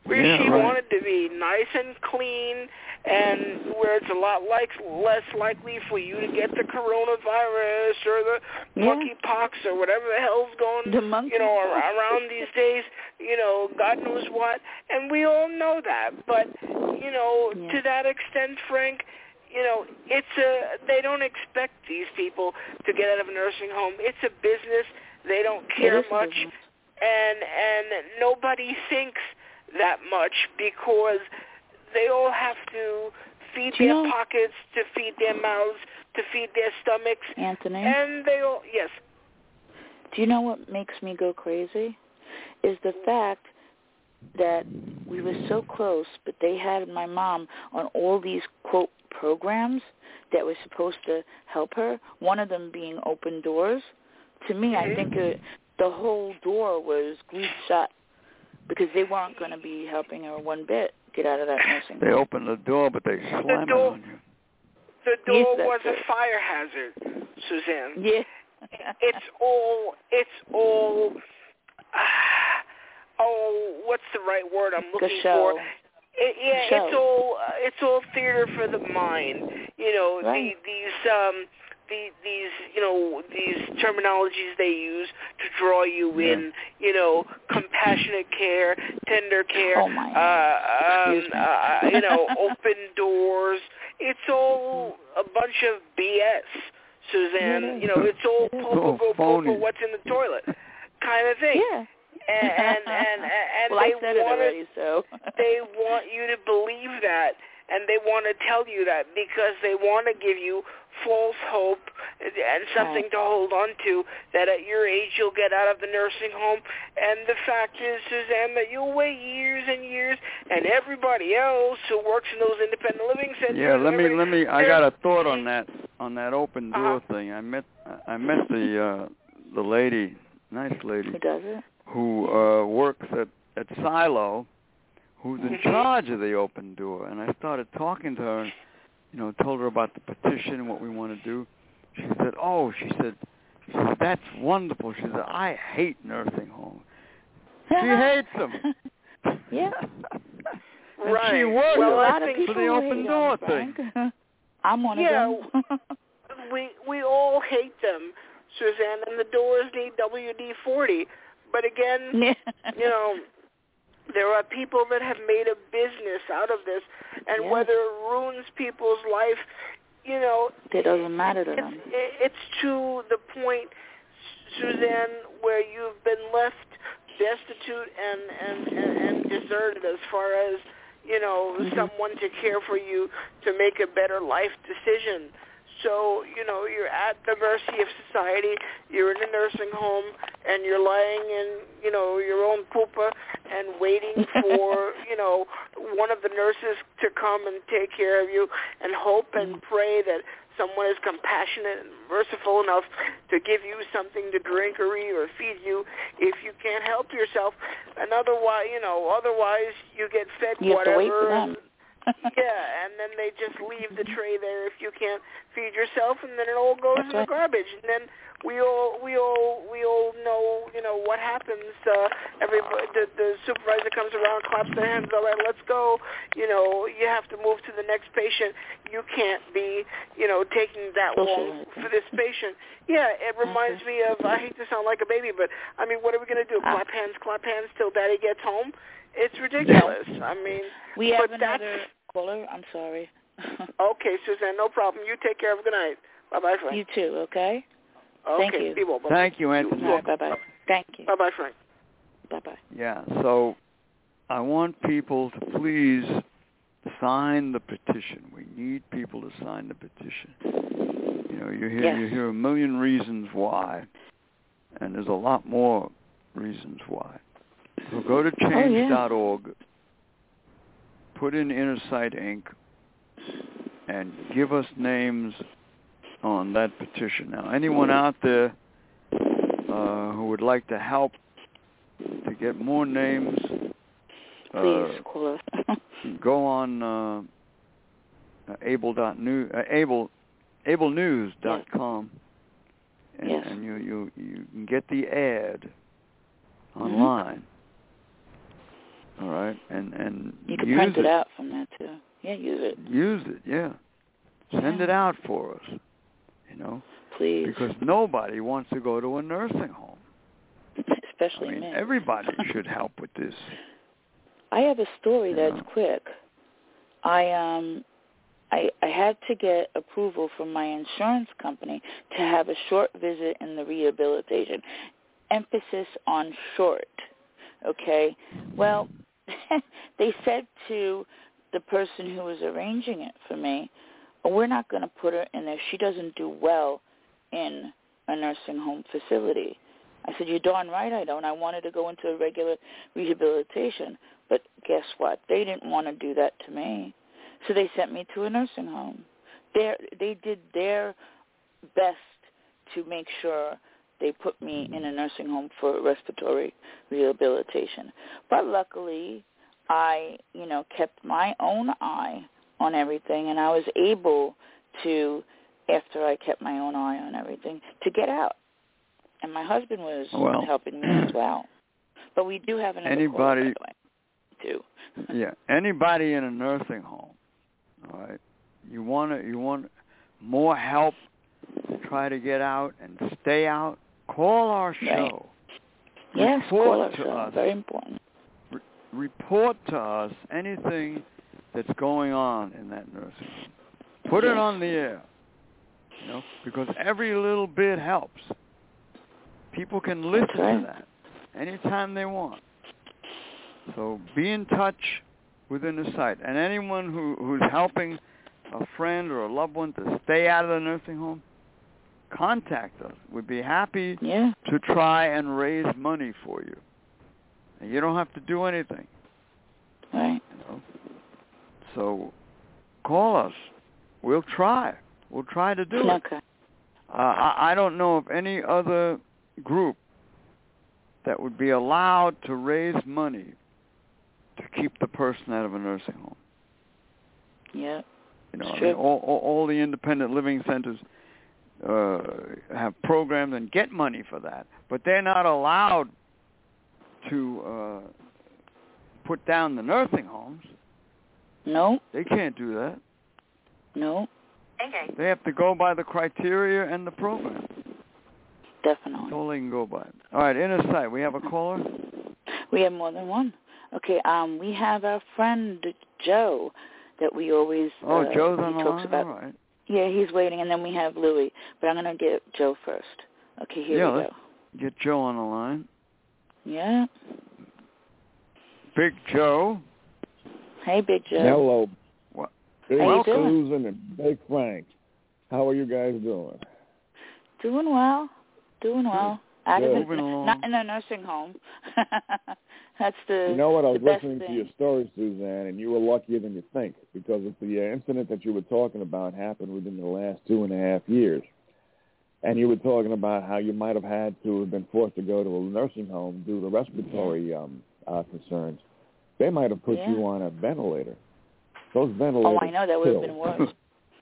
where yeah, she right. wanted to be nice and clean, and where it's a lot like less likely for you to get the coronavirus or the Yeah. monkeypox or whatever the hell's going, The monkey you know, pox. around these days. You know, God knows what, and we all know that. But you know, Yeah. to that extent, Frank, you know, it's a. They don't expect these people to get out of a nursing home. It's a business. They don't care It is a much, business. and and nobody thinks that much because they all have to feed Do you their know- pockets, to feed their mouths, to feed their stomachs, Anthony, and they all yes. do you know what makes me go crazy? Is the fact that we were so close, but they had my mom on all these, quote, programs that were supposed to help her, one of them being Open Doors. To me, I think it, the whole door was glued shut because they weren't going to be helping her one bit get out of that nursing They home. open the door, but they slam it door- on you. The Yes, door that's was it. a fire hazard, Suzanne. Yeah. It's all, it's all, uh, oh, what's the right word I'm The looking show. for? It, yeah, Show. it's all, uh, it's all theater for the mind. You know, Right. the, these, um, the, these, you know, these terminologies they use to draw you Yeah. in. You know, compassionate care, tender care. Oh, my uh, um, Excuse me. uh, you know, open doors. It's all a bunch of B S. Suzanne, Yeah, it is. you know, it's all It is. popo Oh, go phony. popo, what's in the toilet kind of thing. Yeah. And and and, and well, they I said it want already, so. they want you to believe that, and they want to tell you that because they want to give you false hope and something Right. to hold on to, that at your age you'll get out of the nursing home. And the fact is, Suzanne, that you'll wait years and years, and everybody else who works in those independent living centers. Yeah, let me every- let me. I got a thought on that on that open door Uh-huh. thing. I met I met the uh, the lady, nice lady, Who does it? who uh, works at at Silo, who's in Mhm. charge of the open door. And I started talking to her, and, you know, told her about the petition and what we want to do. She said, "Oh," she said, she said, "that's wonderful." She said, "I hate nursing homes." She hates them. Yeah. And Right. she works Well, a I lot of think people for the who open hate door them, thing. Frank. I'm one Yeah, of them. we we all hate them, Suzanne, and the doors need W D forty. But again, you know, there are people that have made a business out of this, and Yes. whether it ruins people's life, you know, It doesn't matter to it's, them. it's to the point, Suzanne, where you've been left destitute and, and, and, and deserted as far as, you know, Mhm. someone to care for you to make a better life decision. So, you know, you're at the mercy of society, you're in a nursing home, and you're lying in, you know, your own poopa and waiting for, you know, one of the nurses to come and take care of you, and hope and pray that someone is compassionate and merciful enough to give you something to drink or eat or feed you if you can't help yourself. And otherwise, you know, otherwise you get fed You have to whatever. wait for them. Yeah, and then they just leave the tray there if you can't feed yourself, and then it all goes That's in the right. garbage. And then we all, we all, we all know, you know, what happens. Uh, everybody, the, the supervisor comes around, claps their hands. All right, let's go. You know, you have to move to the next patient. You can't be, you know, taking that long for this patient. Yeah, it reminds me of. I hate to sound like a baby, but I mean, what are we going to do? Ah. Clap hands, clap hands till Daddy gets home? It's ridiculous. I mean, We have but another that's- caller. I'm sorry. Okay, Suzanne, no problem. You take care. Have a good night. Bye-bye, Frank. You too, okay? okay, thank you. Be well. Bye-bye. Thank you, Anthony. All right, bye-bye. Thank you. Bye-bye, Frank. Bye-bye. Yeah, so I want people to please sign the petition. We need people to sign the petition. You know, you hear Yes. you hear a million reasons why, and there's a lot more reasons why. So go to change dot org, put in Inner Sight Incorporated, and give us names on that petition. Now, anyone out there uh, who would like to help to get more names, Please uh, call us. go on uh, able dot new uh, able able news dot com, and, Yes. and you, you you can get the ad online. All right, and and you can use print it, it out from that too. Yeah, use it. Use it, yeah. Send yeah. it out for us, you know. Please. Because nobody wants to go to a nursing home. Especially I mean, me. everybody should help with this. I have a story you that's know. quick. I um, I I had to get approval from my insurance company to have a short visit in the rehabilitation. Emphasis on short. Okay. Well, they said to the person who was arranging it for me, oh, we're not going to put her in there. She doesn't do well in a nursing home facility. I said, you're darn right I don't. I wanted to go into a regular rehabilitation. But guess what? They didn't want to do that to me. So they sent me to a nursing home. They're, they did their best to make sure they put me in a nursing home for respiratory rehabilitation. But luckily, I, you know, kept my own eye on everything, and I was able to, after I kept my own eye on everything, to get out. And my husband was well, helping me as well. But we do have another anybody, caller, by the way, too. yeah, anybody in a nursing home, all right, you want to, you want more help to try to get out and stay out, call our show. Right. Yes, report call our to show. us. Very important. Re- report to us anything that's going on in that nursing home. Put yes. it on the air, you know, because every little bit helps. People can listen right. to that anytime they want. So be in touch within the site. And anyone who, who's helping a friend or a loved one to stay out of the nursing home, contact us. We'd be happy yeah. to try and raise money for you. And you don't have to do anything. Right. You know? So call us. We'll try. We'll try to do okay. it. Uh, I, I don't know of any other group that would be allowed to raise money to keep the person out of a nursing home. Yeah. You know, I true. mean, all, all, all the independent living centers uh, have programs and get money for that, but they're not allowed to uh, put down the nursing homes. No. They can't do that. No. Okay. They have to go by the criteria and the program. Definitely. That's all they can go by. All right, inner sight. We have a caller? We have more than one. Okay, um, we have our friend Joe that we always Oh, uh, Joe's he on the talks line? about. All right. Yeah, he's waiting, and then we have Louie. But I'm going to get Joe first. Okay, here yeah, we let's go. Get Joe on the line. Yeah. Big Joe. Hey, Big Joe. Hello. What? Big How you doing? Susan and Big Frank. How are you guys doing? Doing well. Doing well. Out of Moving it, along. not in a nursing home. That's the You know what? I was the best listening thing. to your story, Suzanne, and you were luckier than you think, because of the uh, incident that you were talking about happened within the last two and a half years. And you were talking about how you might have had to have been forced to go to a nursing home due to respiratory um, uh, concerns. They might have put Yeah. you on a ventilator. Those ventilators Oh, I know. That would have kill. been worse.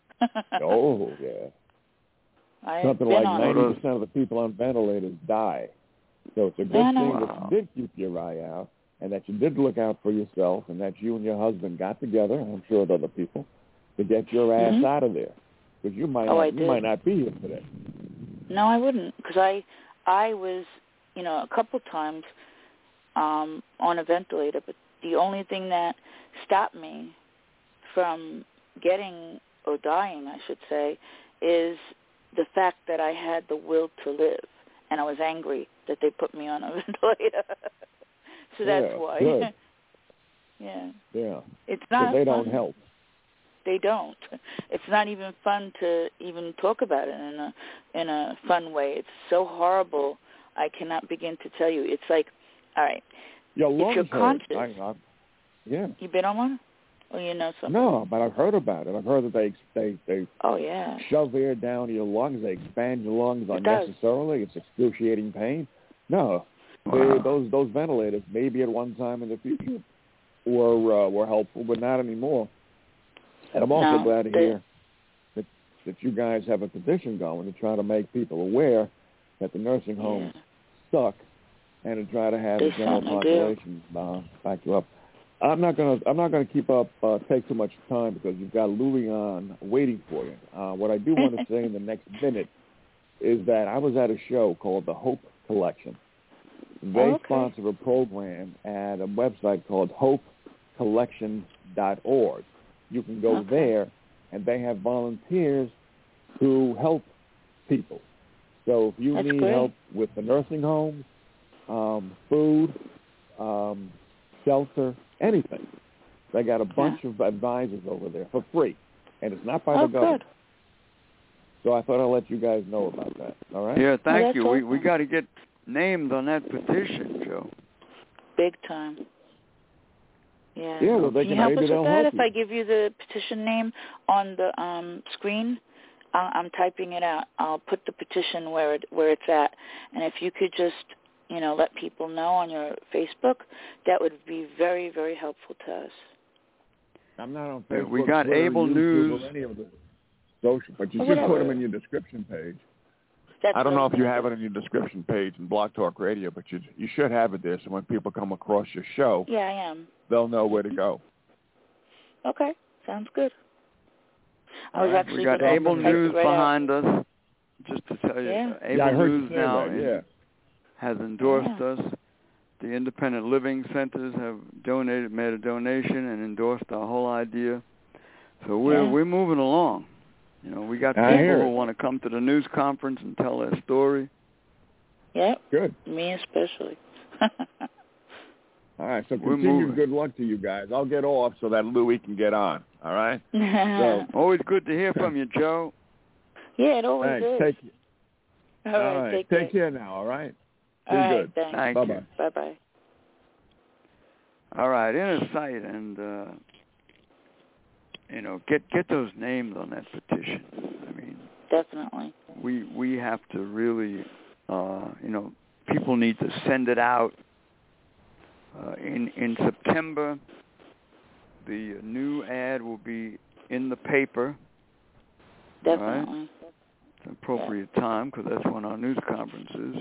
Oh, yeah. I've Something been like on ninety it. percent of the people on ventilators die. So it's a good Yeah, I know. thing that you did keep your eye out, and that you did look out for yourself, and that you and your husband got together, and I'm sure with other people, to get your ass Mm-hmm. out of there. Because you might Oh, not, I you did. might not be here today. No, I wouldn't, because I, I was, you know, a couple times um, on a ventilator, but the only thing that stopped me from getting, or dying, I should say, is the fact that I had the will to live, and I was angry that they put me on a ventilator. So that's Yeah, why. good. Yeah. Yeah. It's not But they fun. don't help. They don't. It's not even fun to even talk about it in a in a fun way. It's so horrible. I cannot begin to tell you. It's like, all right, Your if lungs you're hurt. conscious, I, I, yeah. you been on one? Or you know something? No, but I've heard about it. I've heard that they they they Oh yeah. shove air down your lungs. They expand your lungs It does. unnecessarily. It's excruciating pain. No, they, Wow. those those ventilators maybe at one time in the future were uh, were helpful, but not anymore. And I'm also No, glad to they- hear that that you guys have a petition going to try to make people aware that the nursing homes Yeah. suck, and to try to have They the general certainly do. population uh, back you up. I'm not gonna I'm not gonna keep up uh, take too much time because you've got Louie on waiting for you. Uh, what I do want to say in the next minute is that I was at a show called the Hope Collection. They okay. sponsor a program at a website called hope collection dot org. You can go okay. there, and they have volunteers who help people. So if you That's need great. help with the nursing homes, um, food, um, shelter, anything, they got a bunch yeah. of advisors over there for free, and it's not by oh, the government. Good. So I thought I'd let you guys know about that. All right? Yeah, thank that's you. awesome. We we got to get named on that petition, Joe. Big time. Yeah. Yeah, well, they can you can- help maybe us they'll with that? help If you. I give you the petition name on the um, screen, I- I'm typing it out. I'll put the petition where it where it's at, and if you could just you know let people know on your Facebook, that would be very very helpful to us. I'm not on Yeah, Facebook, we got Twitter, Able YouTube, News. or any of the social, but you Or should whatever. put them in your description page. That's I don't what know I'm if you gonna have do. it in your description page in Blog Talk Radio, but you you should have it there, so when people come across your show, Yeah, I am. they'll know where to go. Okay, sounds good. I All was right. actually We got gonna Able type it News right out. behind us. Just to tell you, Yeah. uh, Able yeah, I heard News you say now that. is, Yeah. has endorsed Yeah. us. The Independent Living Centers have donated, made a donation, and endorsed our whole idea. So we're Yeah. we're moving along. You know, we got I people hear who it. want to come to the news conference and tell their story. Yep, Good. me especially. All right, so We're continued moving. good luck to you guys. I'll get off so that Louie can get on. All right? So, Always good to hear from you, Joe. yeah, it always thanks. is. Take, all all right, right. take, Take care. care now, all right? Be All right, good. thanks. Thank Bye-bye. you. Bye-bye. All right, inner sight, and uh, you know, get get those names on that petition. I mean, Definitely. we we have to really, uh, you know, people need to send it out. Uh, in in September, the new ad will be in the paper. Definitely. Right? It's an appropriate time because that's when our news conference is.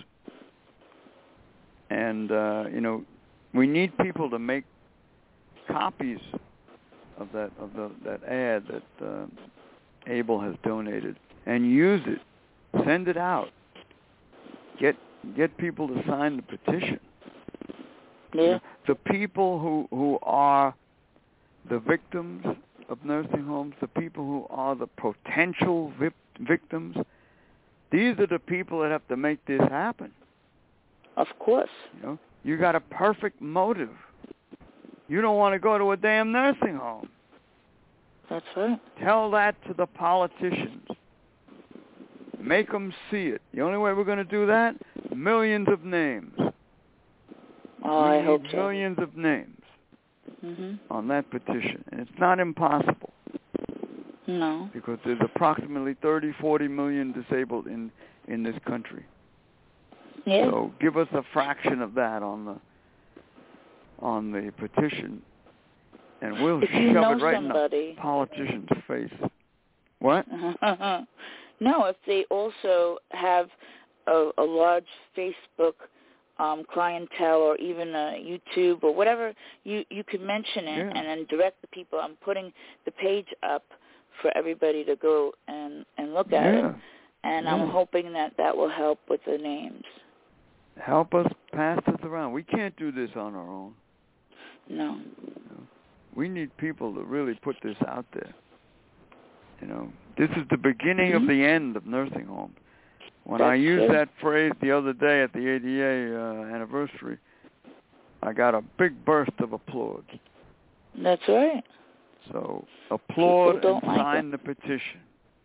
And uh, you know, we need people to make copies of that of the that ad that uh, Able has donated and use it. Send it out. Get get people to sign the petition. Yeah. You know, the people who who are the victims of nursing homes, the people who are the potential vip, victims, these are the people that have to make this happen. Of course. You know, you got a perfect motive. You don't want to go to a damn nursing home. That's right. Tell that to the politicians. Make them see it. The only way we're going to do that, millions of names. Oh, we I need hope so. millions of names hmm on that petition. And it's not impossible No. because there's approximately thirty, forty million disabled in, in this country. Yeah. So give us a fraction of that on the on the petition, and we'll If you shove know it right somebody. in the politician's face. What? No, if they also have a, a large Facebook um, clientele or even a YouTube or whatever, you, you could mention it Yeah. and then direct the people. I'm putting the page up for everybody to go and, and look at Yeah. it. And Yeah. I'm hoping that that will help with the names. Help us pass this around. We can't do this on our own. No. You know, we need people to really put this out there. You know, this is the beginning Mm-hmm. of the end of nursing homes. When That's I used true. that phrase the other day at the A D A uh, anniversary, I got a big burst of applause. That's right. So applaud People don't and like sign it. the petition.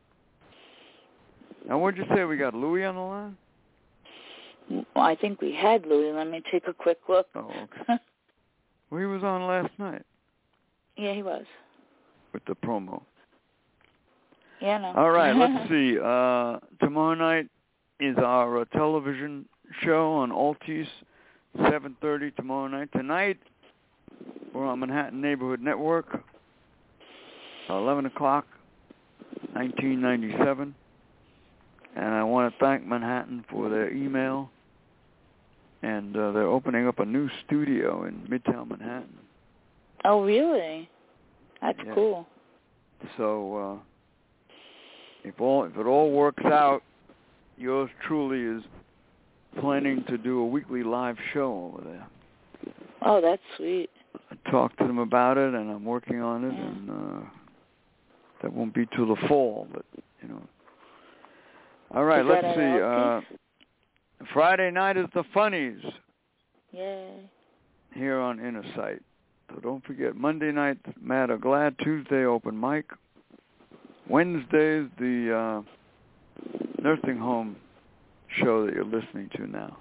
Now, what'd you say? We got Louie on the line? Well, I think we had Louie. Let me take a quick look. Oh, okay. Well, he was on last night Yeah, he was. with the promo. Yeah, no. All right, let's see. Uh, tomorrow night is our uh, television show on Altis, seven thirty tomorrow night. Tonight, we're on Manhattan Neighborhood Network, eleven o'clock, nineteen ninety-seven. And I want to thank Manhattan for their email. And uh, they're opening up a new studio in Midtown Manhattan. Oh, really? That's yeah. cool. So uh, if all if it all works out, yours truly is planning to do a weekly live show over there. Oh, that's sweet. I talked to them about it, and I'm working on it, Yeah. and uh, that won't be till the fall, but you know. All right, Is let's that see. at Uh, Friday night is the Funnies. Yay. Here on Inner Sight. So don't forget, Monday night, Mad or Glad. Tuesday, open mic. Wednesday's the uh, nursing home show that you're listening to now.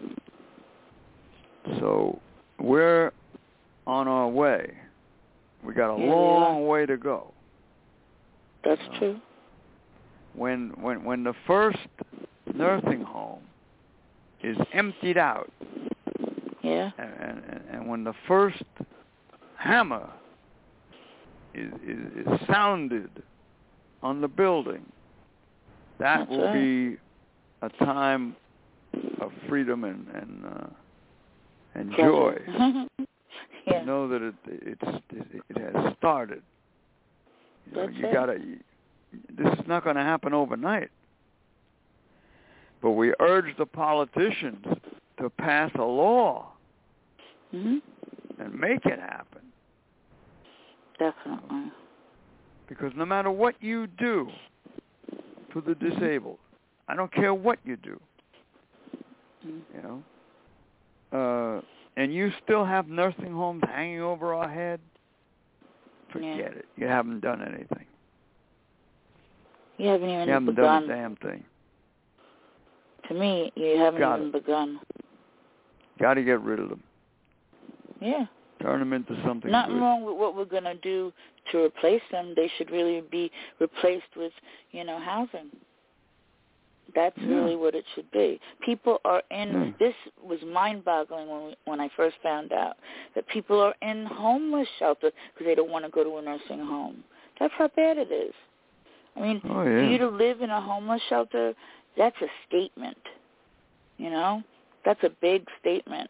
So we're on our way. We got a Yeah, long way to go. That's you know? true. When when when the first nursing home is emptied out, Yeah. and and, and when the first hammer is, is, is sounded on the building, that That's will right. be a time of freedom and and, uh, and Pleasure. joy. Yeah. To know that it it's it, it has started. You know, That's you it. gotta. This is not going to happen overnight. But we urge the politicians to pass a law Mhm. and make it happen. Definitely. Because no matter what you do for the disabled, I don't care what you do, Mhm. you know, uh, and you still have nursing homes hanging over our head, forget Yeah. it. You haven't done anything. You haven't even You haven't begun. done a damn thing. To me, you haven't Got even it. begun. Got to get rid of them. Yeah. Turn them into something Nothing good. wrong with what we're going to do to replace them. They should really be replaced with, you know, housing. That's Yeah. really what it should be. People are in, Yeah. this was mind-boggling when, we, when I first found out, that people are in homeless shelter because they don't want to go to a nursing home. That's how bad it is. I mean, Oh, for yeah. you to live in a homeless shelter, that's a statement, you know? That's a big statement.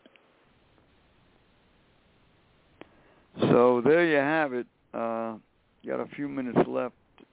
So there you have it. Uh, got a few minutes left.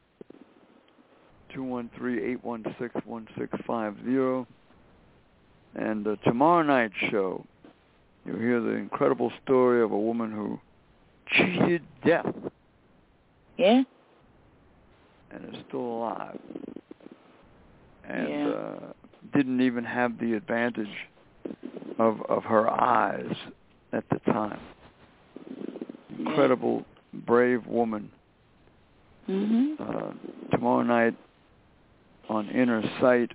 two one three, eight one six, one six five zero. And uh, tomorrow night's show, you'll hear the incredible story of a woman who cheated death Yeah? and is still alive. And Yeah. uh, didn't even have the advantage of of her eyes at the time. Incredible, brave woman. Mhm. Uh, tomorrow night on Inner Sight.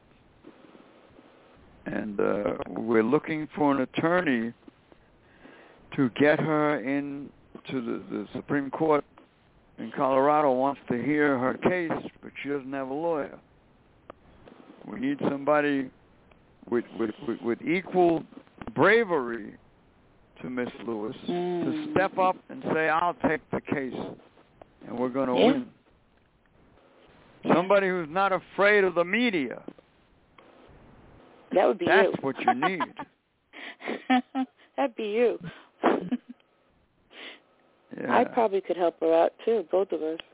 And uh, we're looking for an attorney to get her in to the, the Supreme Court in Colorado. Wants to hear her case, but she doesn't have a lawyer. We need somebody with with, with, with equal bravery to Miss Lewis mm. to step up and say, I'll take the case, and we're going to Yeah. win. Somebody who's not afraid of the media. That would be That's you. what you need. That'd be you. Yeah. I probably could help her out, too, both of us.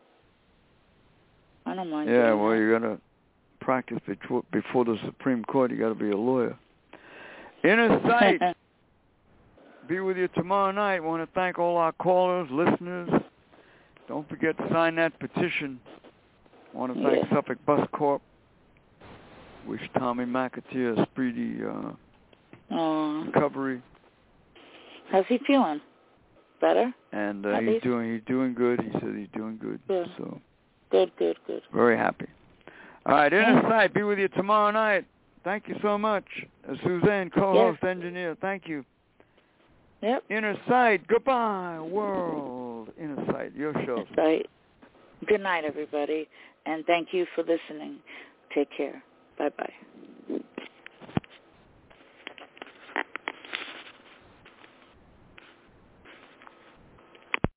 I don't mind Yeah, doing well, that. you got to practice before, before the Supreme Court. You got to be a lawyer. Inner Sight. Be with you tomorrow night. Want to thank all our callers, listeners. Don't forget to sign that petition. Want to thank Yeah. Suffolk Bus Corp. Wish Tommy McAteer a speedy uh, Aw. recovery. How's he feeling? Better? And uh, At he's least? doing he's doing good. He said he's doing good. Good. So Good, good, good. very happy. All right, Inner Yeah. Sight. Be with you tomorrow night. Thank you so much, uh, Suzanne, co-host, Yes. engineer. Thank you. Yep. Inner Sight. Goodbye, world. Inner Sight. Your show. That's right. Good night, everybody, and thank you for listening. Take care. Bye-bye.